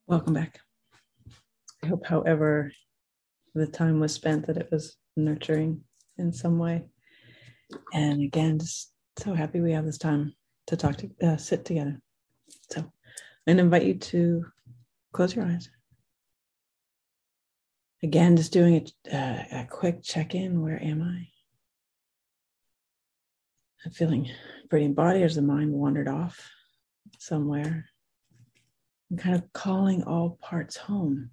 Welcome back. I hope, however, the time was spent, that it was nurturing in some way. And again, just so happy we have this time to talk to sit together. So I'm going to invite you to close your eyes. Again, just doing a quick check-in. Where am I? I'm feeling pretty embodied as the mind wandered off somewhere. I'm kind of calling all parts home.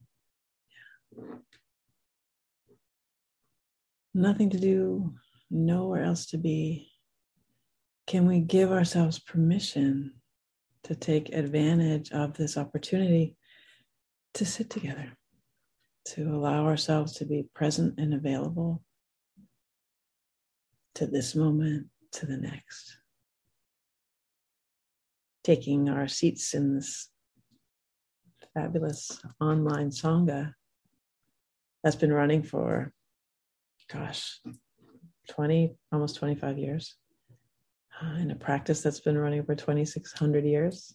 Nothing to do, nowhere else to be. Can we give ourselves permission to take advantage of this opportunity to sit together, to allow ourselves to be present and available to this moment, to the next? Taking our seats in this fabulous online Sangha that's been running for, almost 25 years. In a practice that's been running for 2,600 years.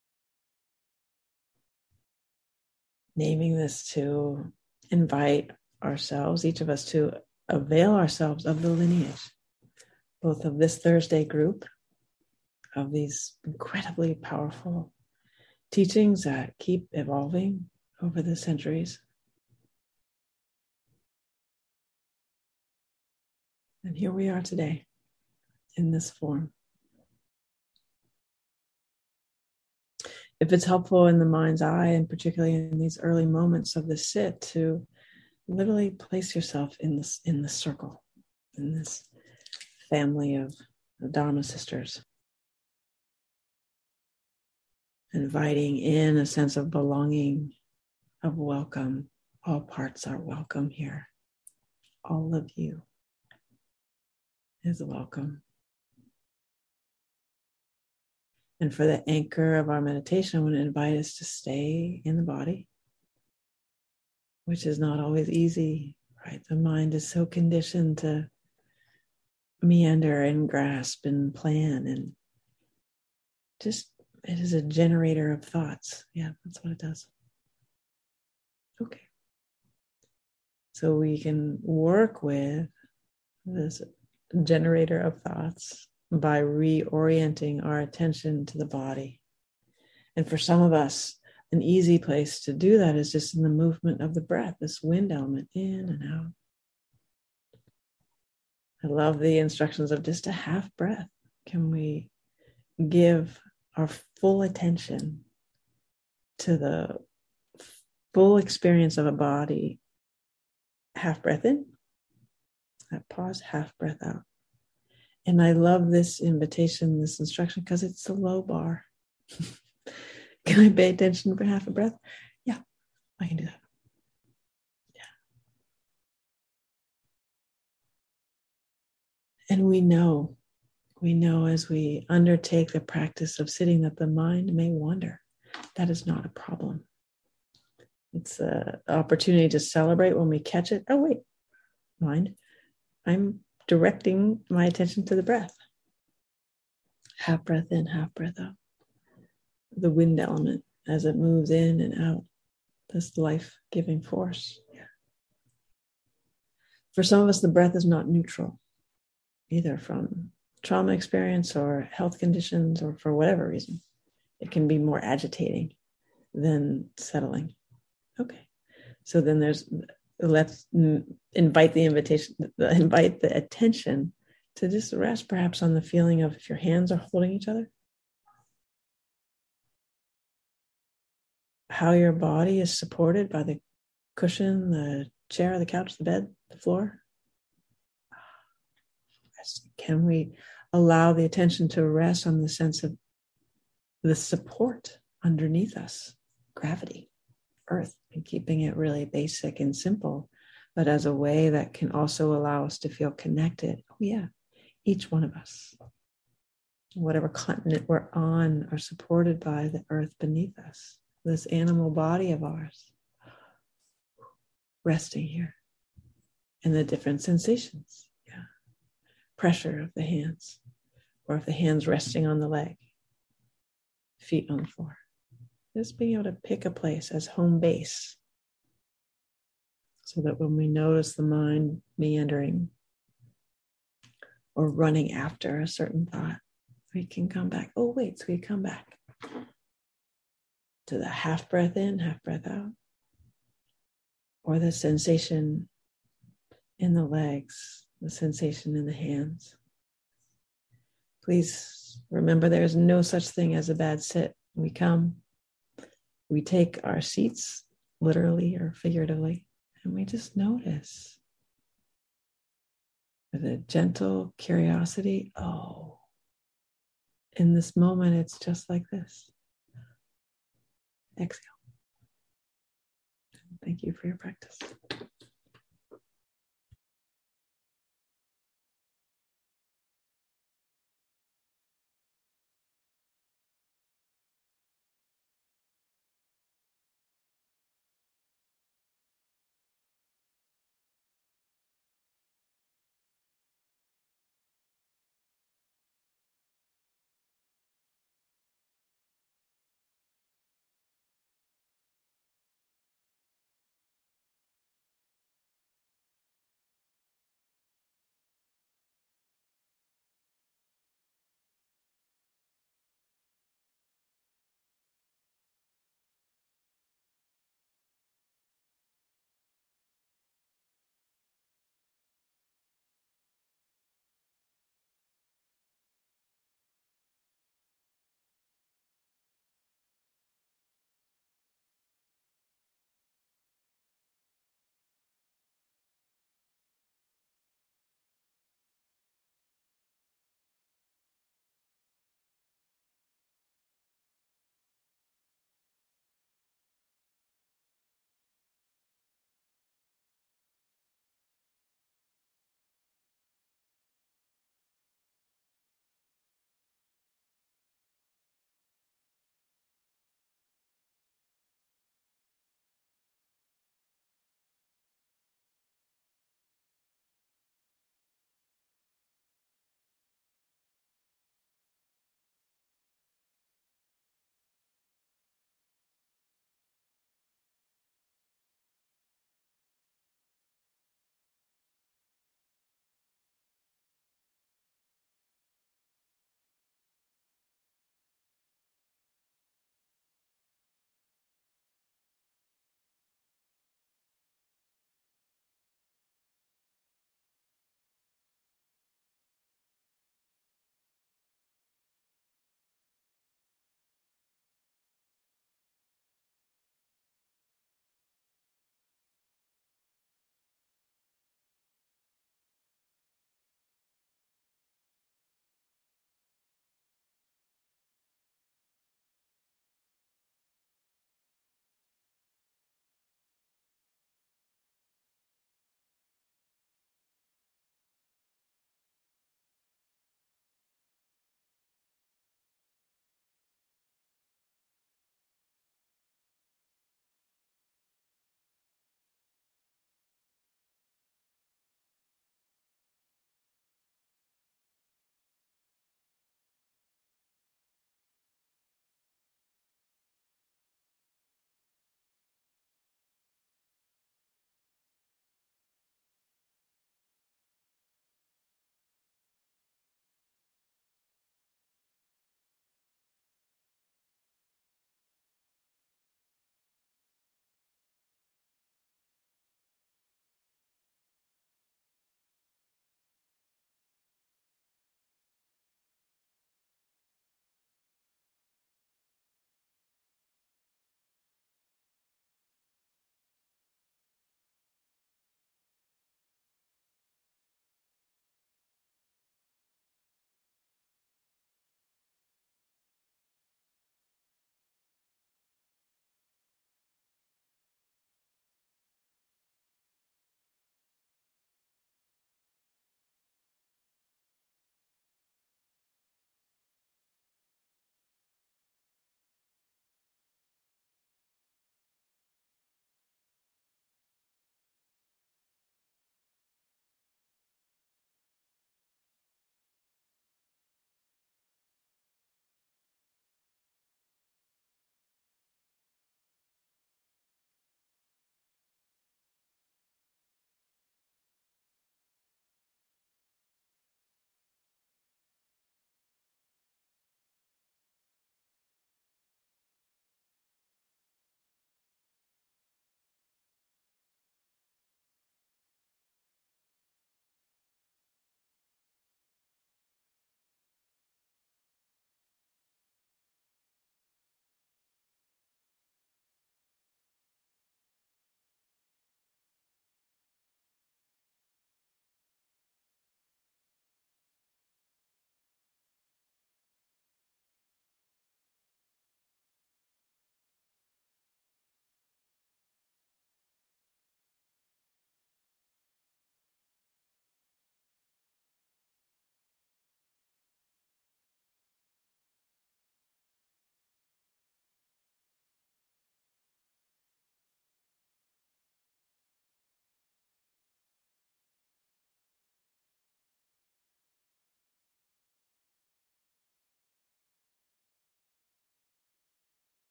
Naming this to invite ourselves, each of us, to avail ourselves of the lineage, both of this Thursday group, of these incredibly powerful teachings that keep evolving over the centuries. And here we are today in this form. If it's helpful in the mind's eye, and particularly in these early moments of the sit, to literally place yourself in the circle, in this family of Dharma sisters, inviting in a sense of belonging, of welcome. All parts are welcome here. All of you is welcome. And for the anchor of our meditation, I want to invite us to stay in the body, which is not always easy, right? The mind is so conditioned to meander and grasp and plan, and just, it is a generator of thoughts. Yeah, that's what it does. Okay. So we can work with this generator of thoughts by reorienting our attention to the body. And for some of us, an easy place to do that is just in the movement of the breath, this wind element in and out. I love the instructions of just a half breath. Can we give our full attention to the full experience of a body? Half breath in, that pause, half breath out. And I love this invitation, this instruction, because it's the low bar. Can I pay attention for half a breath? Yeah, I can do that. Yeah. And we know as we undertake the practice of sitting that the mind may wander. That is not a problem. It's an opportunity to celebrate when we catch it. Oh, wait, mind, I'm directing my attention to the breath. Half breath in, half breath out. The wind element as it moves in and out. This life-giving force. Yeah. For some of us, the breath is not neutral, either from trauma experience or health conditions or for whatever reason. It can be more agitating than settling. Okay. So then let's invite the attention to just rest perhaps on the feeling of if your hands are holding each other, how your body is supported by the cushion, the chair, the couch, the bed, the floor. Can we allow the attention to rest on the sense of the support underneath us, gravity, earth, and keeping it really basic and simple, but as a way that can also allow us to feel connected. Oh yeah, each one of us, whatever continent we're on, are supported by the earth beneath us. This animal body of ours, resting here, and the different sensations. Yeah, pressure of the hands, or if the hands resting on the leg, feet on the floor. Just being able to pick a place as home base so that when we notice the mind meandering or running after a certain thought, we can come back. Oh, wait, so we come back to the half breath in, half breath out, or the sensation in the legs, the sensation in the hands. Please remember there is no such thing as a bad sit. We come, we take our seats, literally or figuratively, and we just notice with a gentle curiosity. Oh, in this moment, it's just like this. Exhale. Thank you for your practice.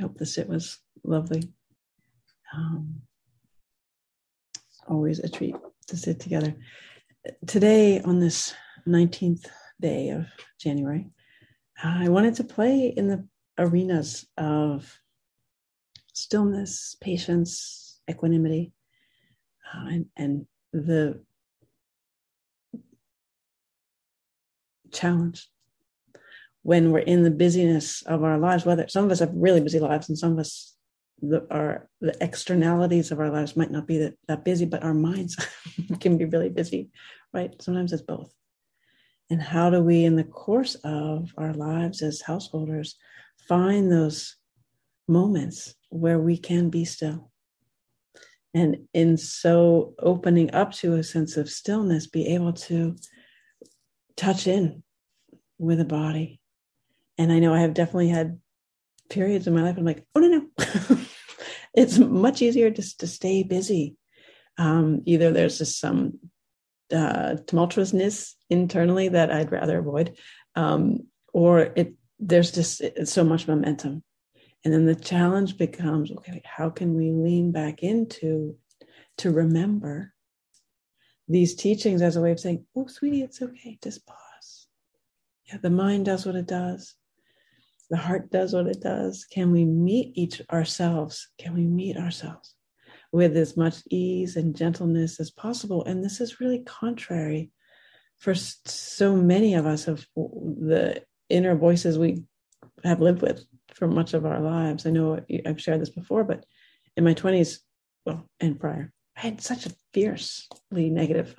hope the sit was lovely. Always a treat to sit together. Today, on this 19th day of January, I wanted to play in the arenas of stillness, patience, equanimity, and the challenge when we're in the busyness of our lives. Whether some of us have really busy lives, and some of us the externalities of our lives might not be that busy, but our minds can be really busy, right? Sometimes it's both. And how do we, in the course of our lives as householders, find those moments where we can be still? And in so opening up to a sense of stillness, be able to touch in with the body. And I know I have definitely had periods in my life I'm like, oh, no. It's much easier just to stay busy. Either there's just some tumultuousness internally that I'd rather avoid, or there's just so much momentum. And then the challenge becomes, okay, how can we lean back into to remember these teachings as a way of saying, oh, sweetie, it's okay, just pause. Yeah, the mind does what it does. The heart does what it does. Can we meet ourselves? Can we meet ourselves with as much ease and gentleness as possible? And this is really contrary for so many of us of the inner voices we have lived with for much of our lives. I know I've shared this before, but in my 20s, well, and prior, I had such a fiercely negative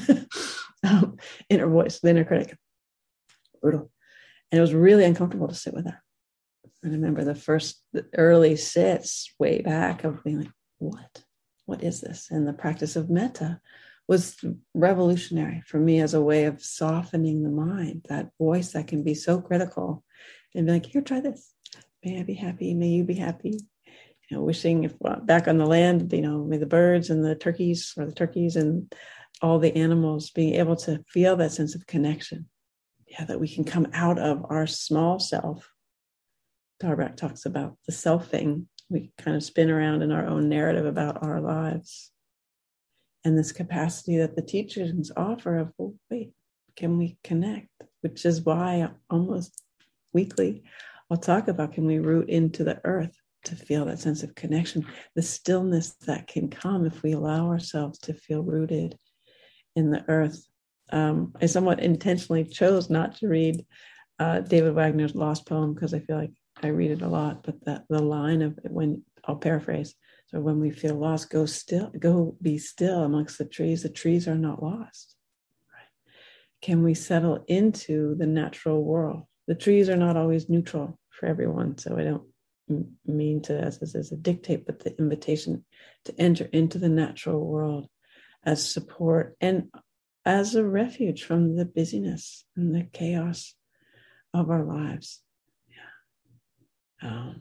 inner voice, the inner critic. Brutal. And it was really uncomfortable to sit with that. I remember the early sits way back of being like, what is this? And the practice of metta was revolutionary for me as a way of softening the mind, that voice that can be so critical, and be like, here, try this. May I be happy? May you be happy? You know, wishing if back on the land, may the birds and the turkeys and all the animals being able to feel that sense of connection. Yeah, that we can come out of our small self. Tarbrat talks about the selfing. We kind of spin around in our own narrative about our lives. And this capacity that the teachings offer of, well, wait, can we connect? Which is why almost weekly I'll talk about, can we root into the earth to feel that sense of connection, the stillness that can come if we allow ourselves to feel rooted in the earth. I somewhat intentionally chose not to read David Wagner's Lost poem because I feel like I read it a lot, but the line of when, I'll paraphrase, so when we feel lost, go be still amongst the trees are not lost. Right? Can we settle into the natural world? The trees are not always neutral for everyone, so I don't mean to, as a dictate, but the invitation to enter into the natural world as support and as a refuge from the busyness and the chaos of our lives. Yeah.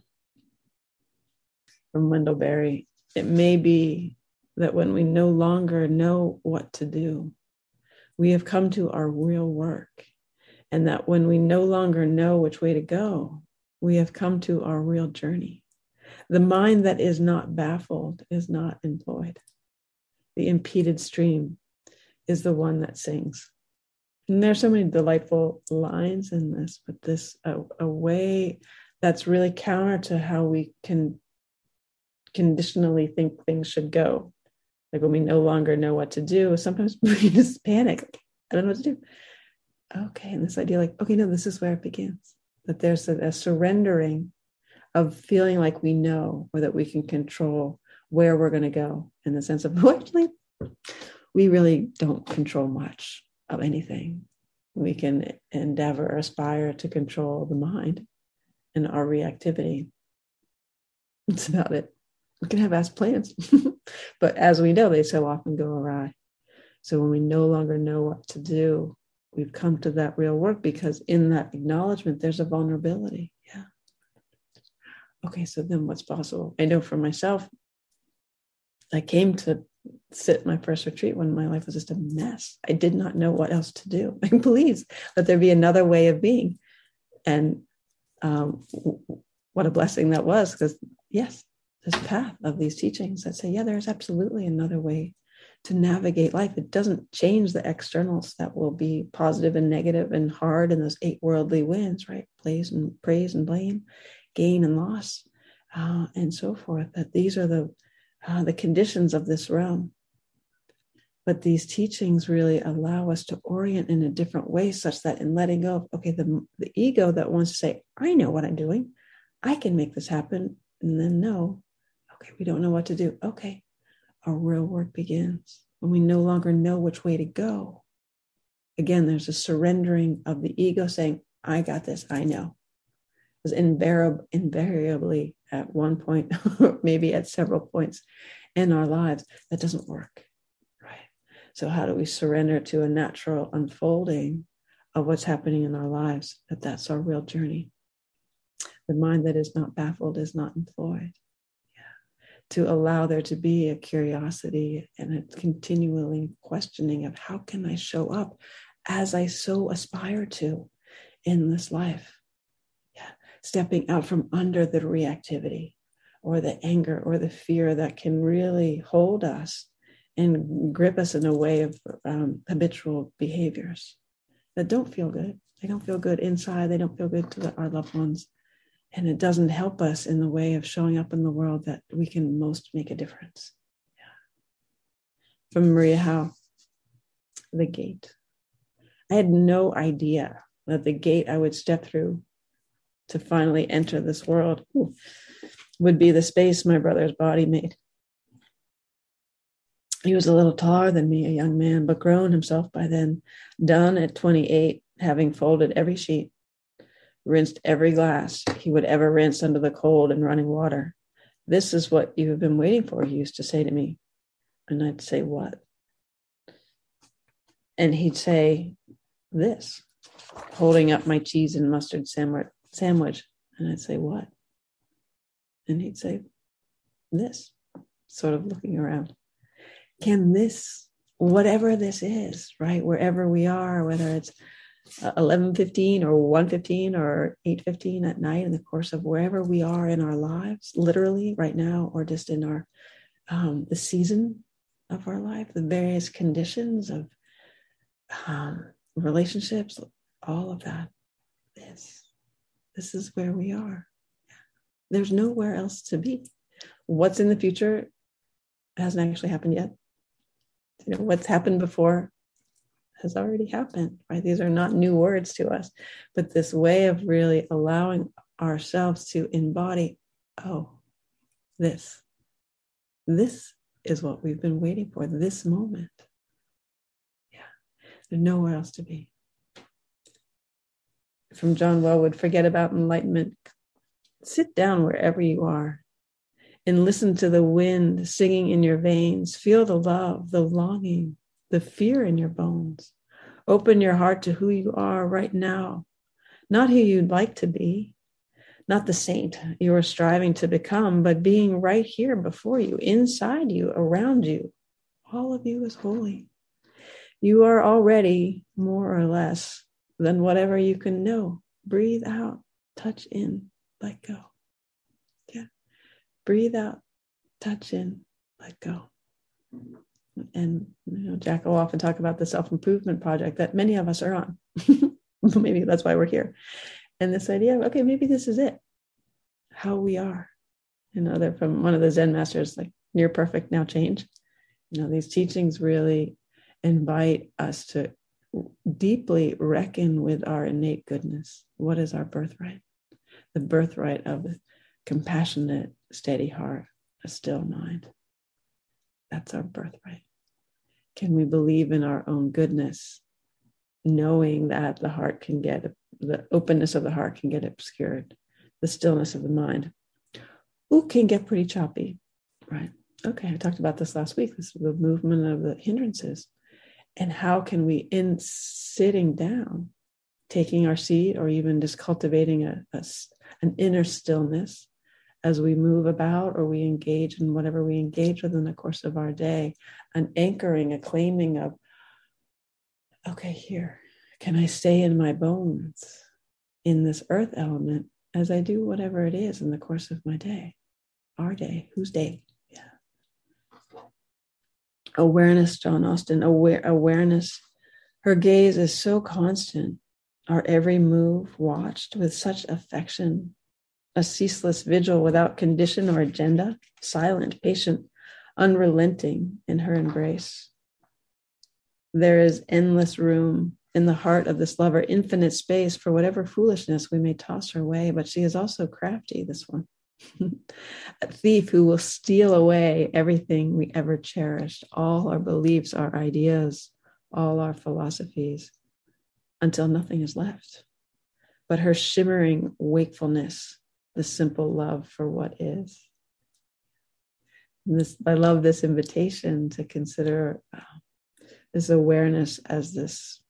From Wendell Berry, it may be that when we no longer know what to do, we have come to our real work. And that when we no longer know which way to go, we have come to our real journey. The mind that is not baffled is not employed. The impeded stream is the one that sings. And there's so many delightful lines in this, but this a way that's really counter to how we can conditionally think things should go. Like when we no longer know what to do, sometimes we just panic. I don't know what to do. Okay, and this idea like, okay, no, this is where it begins. That there's a surrendering of feeling like we know or that we can control where we're going to go, in the sense of, well, actually, we really don't control much of anything. We can endeavor or aspire to control the mind and our reactivity. That's about it. We can have vast plans, but as we know, they so often go awry. So when we no longer know what to do, we've come to that real work, because in that acknowledgement, there's a vulnerability. Yeah. Okay, so then what's possible? I know for myself, I came to sit my first retreat when my life was just a mess. I did not know what else to do. Please, let there be another way of being. And what a blessing that was, because yes, this path of these teachings that say, yeah, there's absolutely another way to navigate life. It doesn't change the externals that will be positive and negative and hard, and those 8 worldly winds, right? Praise and blame, gain and loss, and so forth. That these are the conditions of this realm. But these teachings really allow us to orient in a different way, such that in letting go of, okay, the ego that wants to say, I know what I'm doing, I can make this happen, and then no, okay, we don't know what to do. Okay, our real work begins when we no longer know which way to go. Again, there's a surrendering of the ego saying, I got this, I know. Because invariably at one point, maybe at several points in our lives, that doesn't work, right? So how do we surrender to a natural unfolding of what's happening in our lives? That's our real journey. The mind that is not baffled is not employed. To allow there to be a curiosity and a continually questioning of how can I show up as I so aspire to in this life. Yeah, stepping out from under the reactivity or the anger or the fear that can really hold us and grip us in a way of habitual behaviors that don't feel good. They don't feel good inside. They don't feel good to our loved ones. And it doesn't help us in the way of showing up in the world that we can most make a difference. Yeah. From Maria Howe, the gate. I had no idea that the gate I would step through to finally enter this world would be the space my brother's body made. He was a little taller than me, a young man, but grown himself by then, done at 28, having folded every sheet, rinsed every glass he would ever rinse under the cold and running water. This is what you have been waiting for, he used to say to me. And I'd say, what? And he'd say, this, holding up my cheese and mustard sandwich. And I'd say, what? And he'd say, this, sort of looking around. Can this, whatever this is, right, wherever we are, whether it's 11:15 or 1:15 or 8:15 at night, in the course of wherever we are in our lives, literally right now, or just in our the season of our life, the various conditions of relationships, all of that. This is where we are. There's nowhere else to be. What's in the future hasn't actually happened yet. You know, what's happened before has already happened, right? These are not new words to us, but this way of really allowing ourselves to embody, oh, this is what we've been waiting for, this moment. Yeah, there's nowhere else to be. From John Wellwood, forget about enlightenment. Sit down wherever you are and listen to the wind singing in your veins. Feel the love, the longing, the fear in your bones. Open your heart to who you are right now, not who you'd like to be, not the saint you are striving to become, but being right here before you, inside you, around you. All of you is holy. You are already more or less than whatever you can know. Breathe out, touch in, let go. Yeah. Breathe out, touch in, let go. And Jack will often talk about the self-improvement project that many of us are on. Maybe that's why we're here. And this idea of, okay, maybe this is it. How we are. They're from one of the Zen masters, like near perfect, now change. These teachings really invite us to deeply reckon with our innate goodness. What is our birthright? The birthright of a compassionate, steady heart, a still mind. That's our birthright. Can we believe in our own goodness, knowing that the openness of the heart can get obscured, the stillness of the mind, can get pretty choppy, right? Okay, I talked about this last week. This is the movement of the hindrances. And how can we, in sitting down, taking our seat, or even just cultivating an inner stillness as we move about or we engage in whatever we engage with in the course of our day, an anchoring, a claiming of, okay, here, can I stay in my bones in this earth element as I do whatever it is in the course of my day, our day, whose day? Yeah. Awareness, John Austin, awareness. Her gaze is so constant, our every move watched with such affection, a ceaseless vigil without condition or agenda, silent, patient, unrelenting in her embrace. There is endless room in the heart of this lover, infinite space for whatever foolishness we may toss her way, but she is also crafty, this one. A thief who will steal away everything we ever cherished, all our beliefs, our ideas, all our philosophies, until nothing is left but her shimmering wakefulness, the simple love for what is. I love this invitation to consider this awareness as this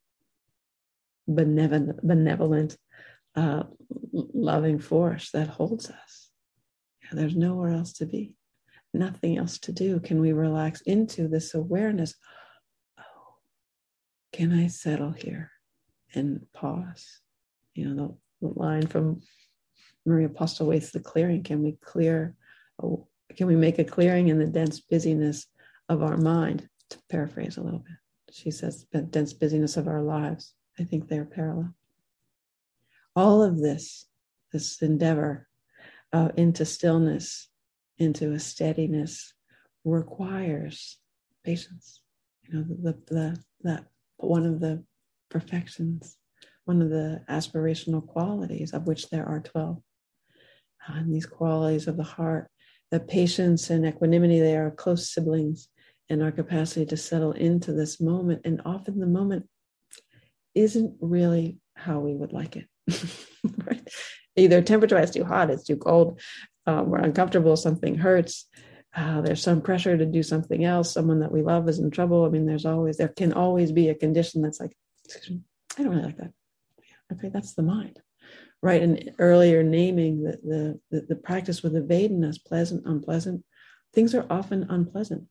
benevolent, loving force that holds us. There's nowhere else to be, nothing else to do. Can we relax into this awareness? Oh, can I settle here and pause? The line from Maria Postlethwaite's The Clearing, can we make a clearing in the dense busyness of our mind? To paraphrase a little bit. She says the dense busyness of our lives. I think they're parallel. All of this endeavor into stillness, into a steadiness, requires patience. That one of the perfections, one of the aspirational qualities, of which there are 12. And these qualities of the heart, the patience and equanimity, they are close siblings in our capacity to settle into this moment. And often the moment isn't really how we would like it. Right? Either temperature-wise, too hot, it's too cold, we're uncomfortable, something hurts, there's some pressure to do something else, someone that we love is in trouble. I mean, there can always be a condition that's like, I don't really like that. Okay, that's the mind, right? And earlier naming the practice with the Vedanas, pleasant, unpleasant, things are often unpleasant.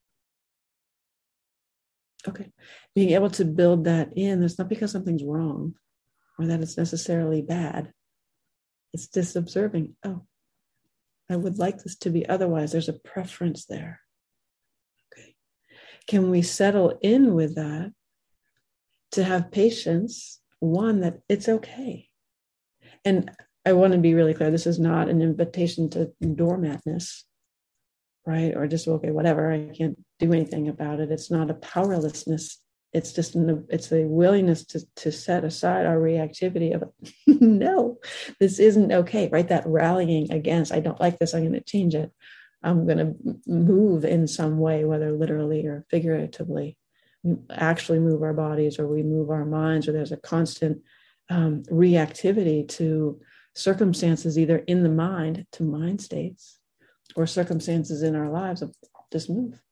Okay, being able to build that in, it's not because something's wrong or that it's necessarily bad. It's just observing, oh, I would like this to be otherwise. There's a preference there. Okay. Can we settle in with that to have patience, one, that it's okay. And I want to be really clear, this is not an invitation to doormatness, right? Or just, okay, whatever, I can't do anything about it. It's not a powerlessness. It's just it's a willingness to set aside our reactivity of no, this isn't okay, right? That rallying against, I don't like this, I'm going to change it. I'm going to move in some way, whether literally or figuratively. We actually move our bodies, or we move our minds, or there's a constant reactivity to circumstances, either in the mind, to mind states, or circumstances in our lives of just move.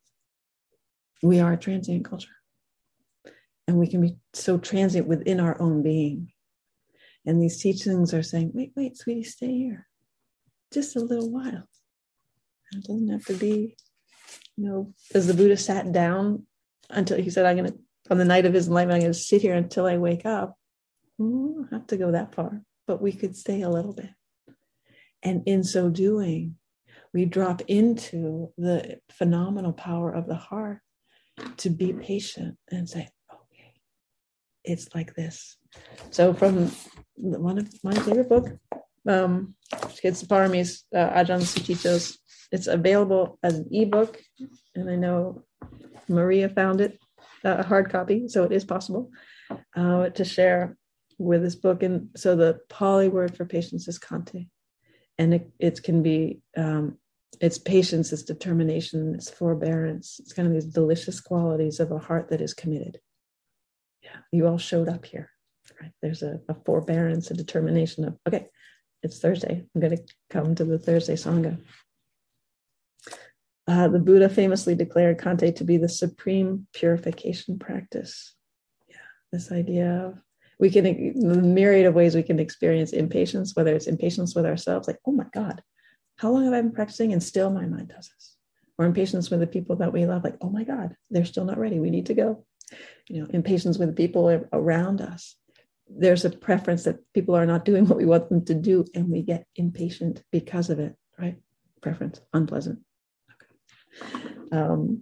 We are a transient culture. And we can be so transient within our own being. And these teachings are saying, wait, sweetie, stay here. Just a little while. It doesn't have to be, as the Buddha sat down until he said, on the night of his enlightenment, I'm going to sit here until I wake up. We don't have to go that far, but we could stay a little bit. And in so doing, we drop into the phenomenal power of the heart to be patient and say, it's like this. So from one of my favorite book, Kids Parami's Ajahn Sucitto's, it's available as an ebook, and I know Maria found it, a hard copy, so it is possible to share with this book. And so the Pali word for patience is kante, and it can be it's patience, it's determination, it's forbearance. It's kind of these delicious qualities of a heart that is committed. Yeah, you all showed up here, right? There's a forbearance, a determination of, okay, it's Thursday. I'm going to come to the Thursday Sangha. The Buddha famously declared kante to be the supreme purification practice. Yeah, this idea of the myriad of ways we can experience impatience, whether it's impatience with ourselves, like, oh my God, how long have I been practicing? And still my mind does this. Or impatience with the people that we love, like, oh my God, they're still not ready. We need to go. Impatience with the people around us. there's a preference that people are not doing what we want them to do, and we get impatient because of it, right? Preference, unpleasant. Okay.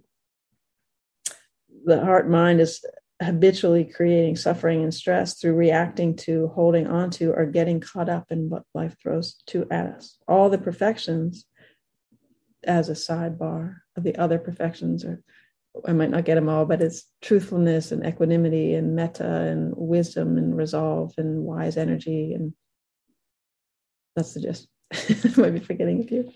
The heart mind is habitually creating suffering and stress through reacting to, holding on to, or getting caught up in what life throws at us. All the perfections, as a sidebar of the other perfections, or I might not get them all, but it's truthfulness and equanimity and metta and wisdom and resolve and wise energy. And that's the gist. I might be forgetting a few.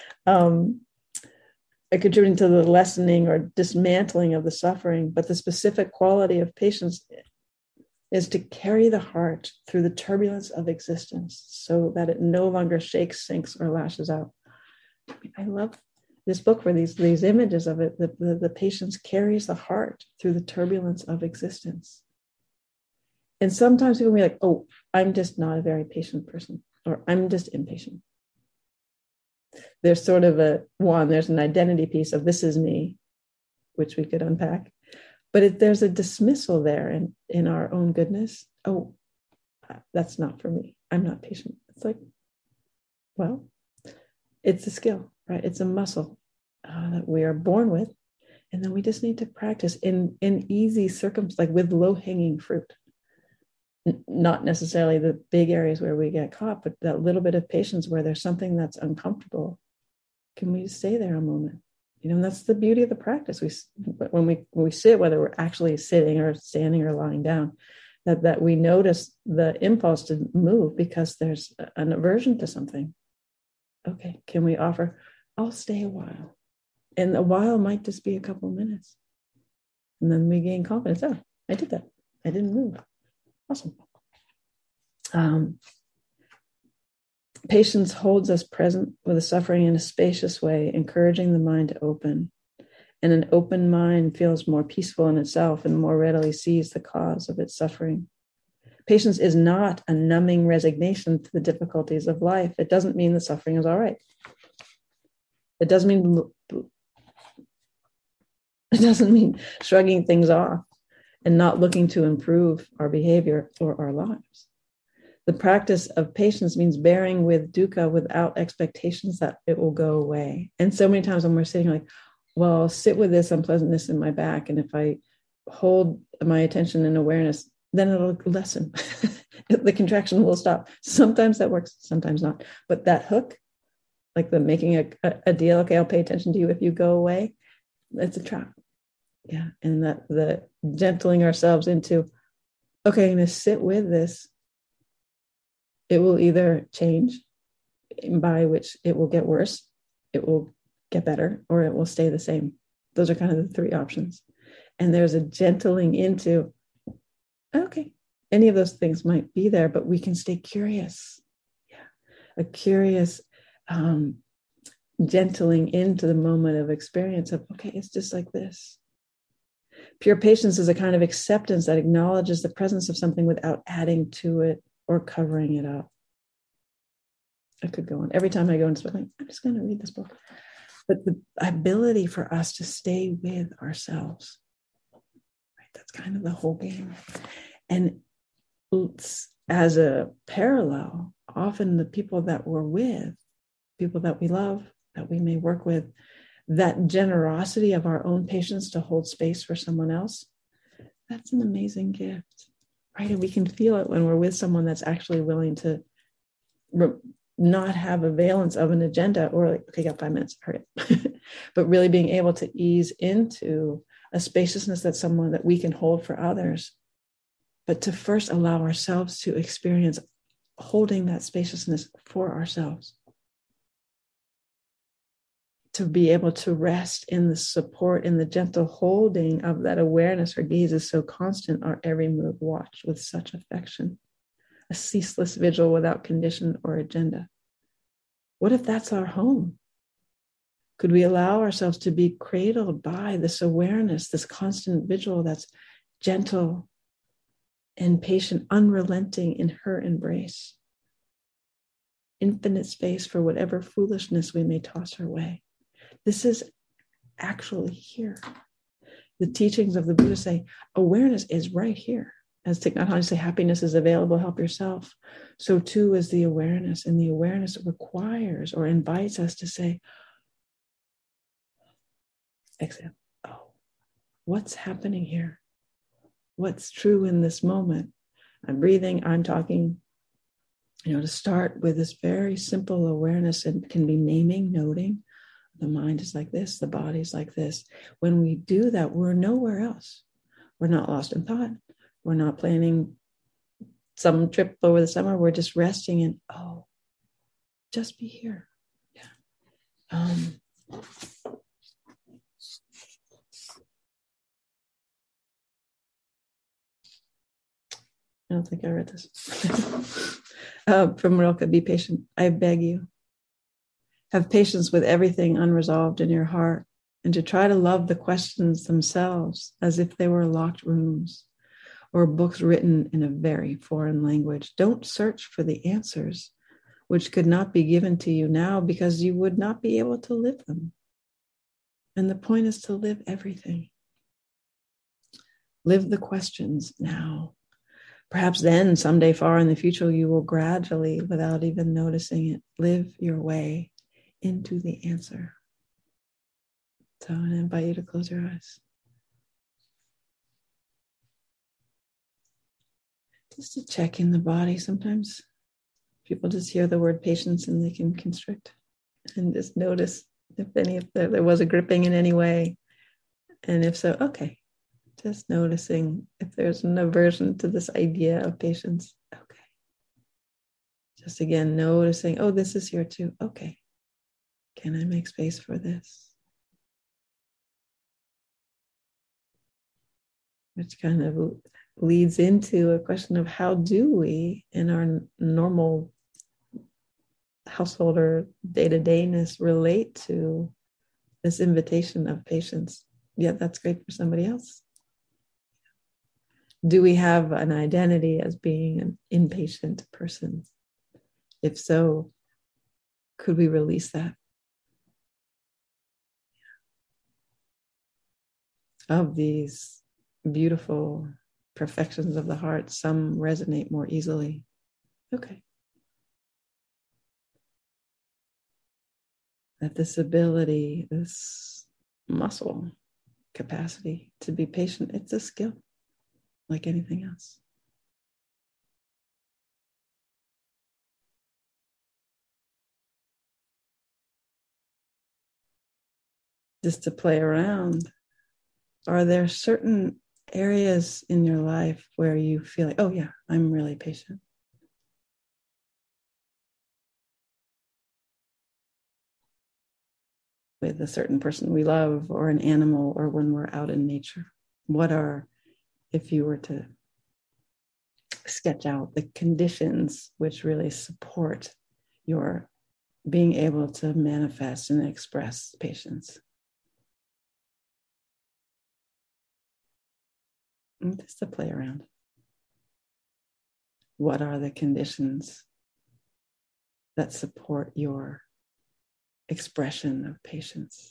Contributing to the lessening or dismantling of the suffering, but the specific quality of patience is to carry the heart through the turbulence of existence so that it no longer shakes, sinks, or lashes out. I love this book for these images of it. The patience carries the heart through the turbulence of existence. And sometimes people will be like, oh, I'm just not a very patient person, or I'm just impatient. There's sort of there's an identity piece of this is me, which we could unpack. But there's a dismissal there in our own goodness. Oh, that's not for me. I'm not patient. It's like, well, it's a skill, right? It's a muscle that we are born with. And then we just need to practice in easy circumstances, like with low-hanging fruit. Not necessarily the big areas where we get caught, but that little bit of patience where there's something that's uncomfortable. Can we stay there a moment? And that's the beauty of the practice. When we sit, whether we're actually sitting or standing or lying down, that we notice the impulse to move because there's an aversion to something. Okay, can we offer, I'll stay a while. And a while might just be a couple of minutes. And then we gain confidence. Oh, I did that. I didn't move. Awesome. Patience holds us present with the suffering in a spacious way, encouraging the mind to open. And an open mind feels more peaceful in itself and more readily sees the cause of its suffering. Patience is not a numbing resignation to the difficulties of life. It doesn't mean the suffering is all right. It doesn't mean shrugging things off and not looking to improve our behavior or our lives. The practice of patience means bearing with dukkha without expectations that it will go away. And so many times when we're sitting like, well, I'll sit with this unpleasantness in my back, and if I hold my attention and awareness, then it'll lessen. The contraction will stop. Sometimes that works, sometimes not. But that hook, like the making a deal, okay, I'll pay attention to you if you go away, it's a trap. Yeah, and that the gentling ourselves into, okay, I'm going to sit with this. It will either change, by which it will get worse, it will get better, or it will stay the same. Those are kind of the three options. And there's a gentling into, okay, any of those things might be there, but we can stay curious. Yeah, a curious gentling into the moment of experience of, okay, it's just like this. Pure patience is a kind of acceptance that acknowledges the presence of something without adding to it or covering it up. I could go on. Every time I go into something, I'm just going to read this book. But the ability for us to stay with ourselves, right? That's kind of the whole game. And as a parallel, often the people that we're with, people that we love, that we may work with, that generosity of our own patience to hold space for someone else, that's an amazing gift, right? And we can feel it when we're with someone that's actually willing to not have a valence of an agenda or like, okay, got 5 minutes, hurry up. But really being able to ease into a spaciousness that's someone that we can hold for others, but to first allow ourselves to experience holding that spaciousness for ourselves. To be able to rest in the support, in the gentle holding of that awareness. Our gaze is so constant, our every move watched with such affection. A ceaseless vigil without condition or agenda. What if that's our home? Could we allow ourselves to be cradled by this awareness, this constant vigil that's gentle and patient, unrelenting in her embrace? Infinite space for whatever foolishness we may toss her way. This is actually here. The teachings of the Buddha say awareness is right here. As Thich Nhat Hanh say, happiness is available, help yourself. So too is the awareness. And the awareness requires or invites us to say, exhale. Oh, what's happening here? What's true in this moment? I'm breathing, I'm talking. To start with this very simple awareness, and can be naming, noting. The mind is like this, the body's like this. When we do that, we're nowhere else. We're not lost in thought. We're not planning some trip over the summer. We're just resting in, just be here. Yeah. I don't think I read this. From Rilke, be patient. I beg you. Have patience with everything unresolved in your heart, and to try to love the questions themselves as if they were locked rooms or books written in a very foreign language. Don't search for the answers which could not be given to you now because you would not be able to live them. And the point is to live everything. Live the questions now. Perhaps then, someday far in the future, you will gradually, without even noticing it, live your way into the answer. So I invite you to close your eyes. Just to check in the body. Sometimes people just hear the word patience and they can constrict, and just notice if there was a gripping in any way. And if so, okay. Just noticing if there's an aversion to this idea of patience. Okay. Just again, noticing, this is here too. Okay. Can I make space for this? Which kind of leads into a question of how do we, in our normal household or day-to-dayness, relate to this invitation of patience? Yeah, that's great for somebody else. Do we have an identity as being an impatient person? If so, could we release that? Of these beautiful perfections of the heart, some resonate more easily. Okay. That this ability, this muscle capacity to be patient, it's a skill like anything else. Just to play around, are there certain areas in your life where you feel like, I'm really patient? With a certain person we love, or an animal, or when we're out in nature? What are, if you were to sketch out the conditions which really support your being able to manifest and express patience? Just to play around. What are the conditions that support your expression of patience?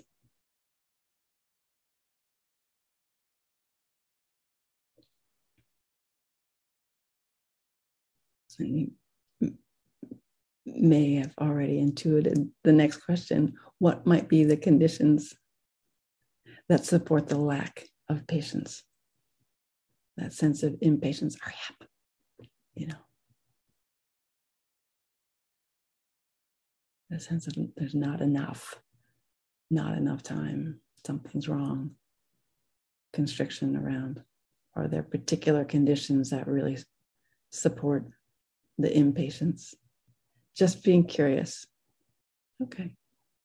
And you may have already intuited the next question. What might be the conditions that support the lack of patience? That sense of impatience. Hurry up. The sense of there's not enough time, something's wrong, constriction around. Are there particular conditions that really support the impatience? Just being curious. Okay.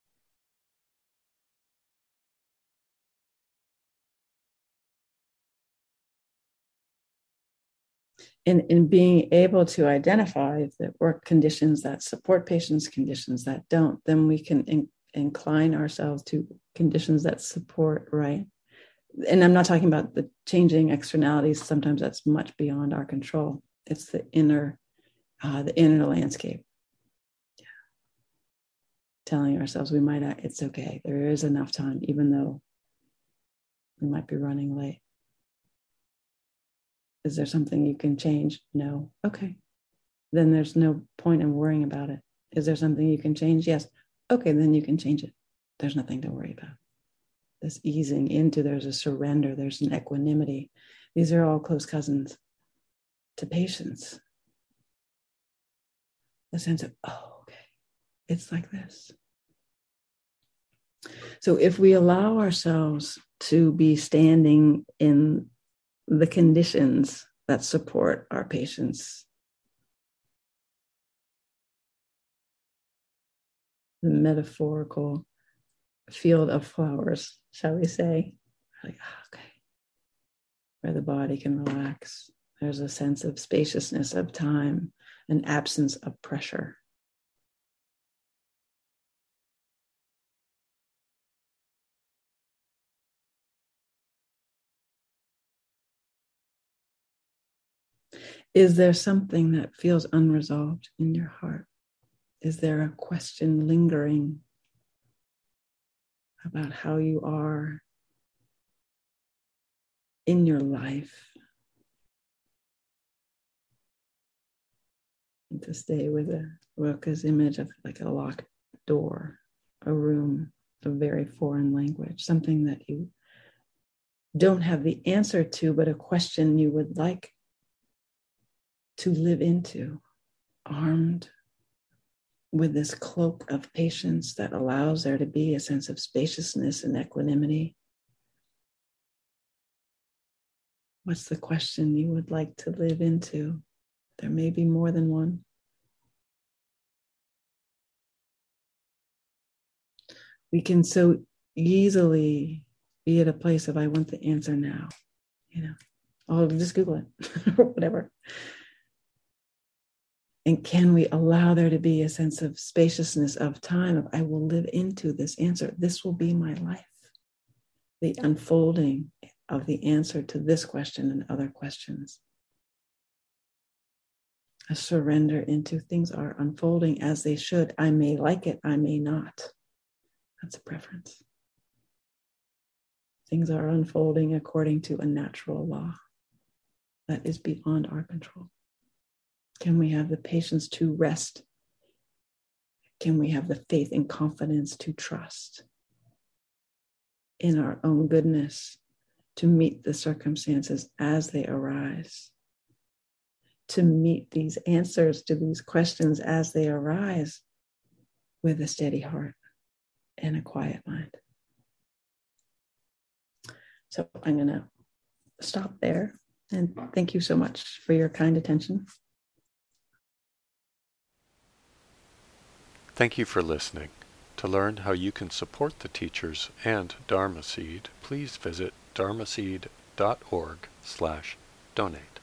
In being able to identify if there were conditions that support patience, conditions that don't, then we can incline ourselves to conditions that support, right? And I'm not talking about the changing externalities. Sometimes that's much beyond our control. It's the inner landscape. Yeah. Telling ourselves it's okay. There is enough time, even though we might be running late. Is there something you can change? No. Okay. Then there's no point in worrying about it. Is there something you can change? Yes. Okay, then you can change it. There's nothing to worry about. This easing into, there's a surrender, there's an equanimity. These are all close cousins to patience. The sense of, oh, okay, it's like this. So if we allow ourselves to be standing in the conditions that support our patience, the metaphorical field of flowers, shall we say, like, okay, where the body can relax. There's a sense of spaciousness of time, an absence of pressure. Is there something that feels unresolved in your heart? Is there a question lingering about how you are in your life? And to stay with Rilke's image of like a locked door, a room, a very foreign language, something that you don't have the answer to, but a question you would like to live into, armed with this cloak of patience that allows there to be a sense of spaciousness and equanimity. What's the question you would like to live into? There may be more than one. We can so easily be at a place of, I want the answer now. I'll just Google it or whatever. And can we allow there to be a sense of spaciousness of time of, I will live into this answer. This will be my life. The unfolding of the answer to this question and other questions. A surrender into things are unfolding as they should. I may like it, I may not. That's a preference. Things are unfolding according to a natural law that is beyond our control. Can we have the patience to rest? Can we have the faith and confidence to trust in our own goodness to meet the circumstances as they arise? To meet these answers to these questions as they arise with a steady heart and a quiet mind. So I'm going to stop there and thank you so much for your kind attention. Thank you for listening. To learn how you can support the teachers and Dharma Seed, please visit dharmaseed.org/donate.